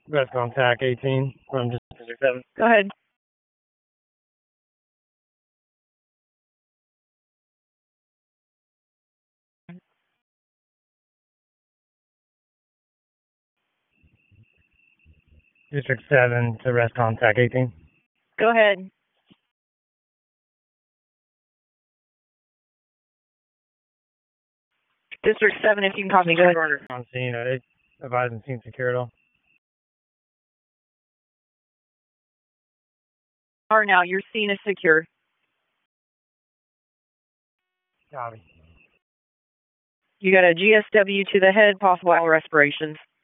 Rest contact 18 from District 7. Go ahead. District 7 to rest contact 18. Go ahead. District 7, if you can call me, go ahead. On scene, they advising scene secured all. Now, your scene is secure. Copy. You got a GSW to the head, possible respirations.